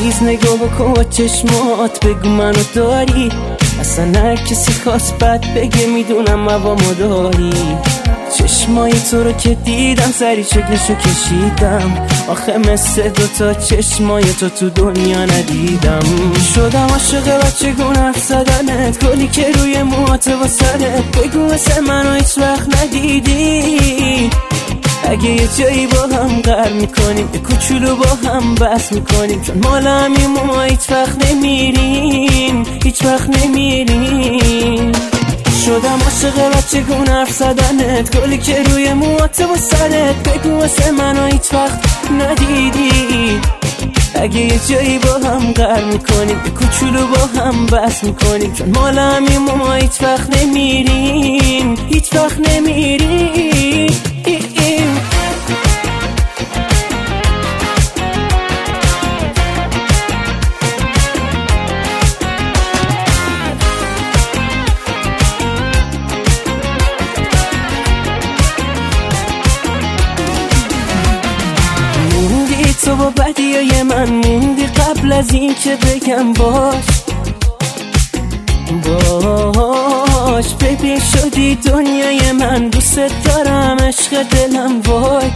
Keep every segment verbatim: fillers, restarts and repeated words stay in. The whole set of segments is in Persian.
عزیز نگاه بکن با چشمات، بگو منو داری. اصلا هر کسی خواست بد بگه میدونم موامو داری. چشمای تو رو که دیدم سری شکلشو کشیدم، آخه مثل دوتا چشمای تو تو دنیا ندیدم. شدم عاشق بچگون حرف زدنت، گلی که روی موهات و سرت، بگو مثل منو هیچ وقت ندیدی. اگه یه جایی با هم قرار میکنیم، یه کوچولو با هم بس میکنیم، چون مال همین ما هیچ وقت نمیریم، هیچ وقت نمیریم. شدم عاشق بچگون حرف زدنت، گلی که روی موهات و سرت، بگو واسه منو هیچ وقت ندیدی. اگه یه جایی با هم قرار میکنیم، یه کوچولو با هم بس میکنیم، چون مال همین ما هیچ وقت نمیریم، هیچ وقت نمیریم. تو با بدیای من موندی قبل از این که بگم باش باش. ببین شدی دنیای من، دوست دارم عشق دلم. وای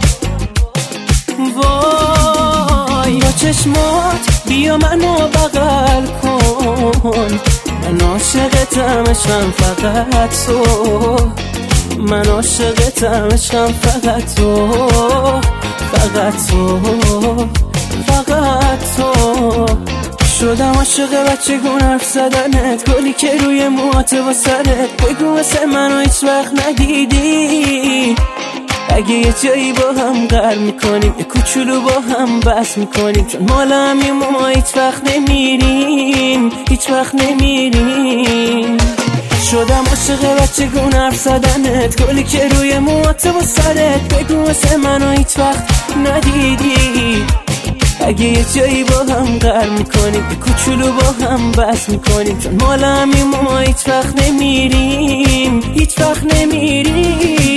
وای با چشمات بیا منو بغل کن، من عاشقتم عشقم فقط تو، من عاشقتم عشقم فقط تو، فقط تو، فقط تو. شدم عاشق بچگون حرف زدنت، گلی که روی موهات و سرت، بگو واسه منو هیچ وقت ندیدی. اگه یه جایی با هم قرار میکنیم، یه کوچولو با هم بس میکنیم، چون مال همین ما هیچ وقت نمیریم، هیچ وقت نمیریم. شدم عاشق بچگون حرف زدنت، گلی که روی موهات و سرت، بگو واسه منو هیچ وقت ندیدی. اگه یه جایی با هم قرار میکنیم، یه کوچولو با هم بس میکنیم، چون مال همین ما هیچ وقت نمیریم، هیچ وقت نمیریم.